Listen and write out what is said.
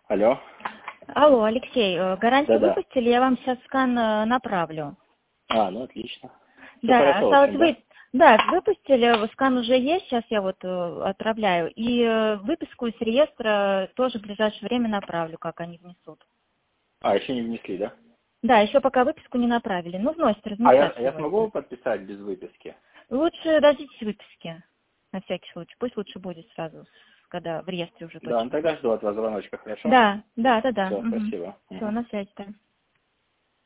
Алло. Алло, Алексей, гарантию Да-да. выпустили, я вам сейчас скан направлю. Ну отлично. Все Да, хорошо, в осталось общем, Да, выпустили, скан уже есть, сейчас я вот отправляю. И выписку из реестра тоже в ближайшее время направлю, как они внесут. Еще не внесли, да? Да, еще пока выписку не направили. Ну, вносят, Я размещать смогу сегодня. подписать без выписки? Лучше дождитесь выписки, на всякий случай. Пусть лучше будет сразу, когда в реестре уже Да, точно тогда будет. жду от вас звоночка, хорошо? Да. Все, Угу. спасибо. Все, на связи, да.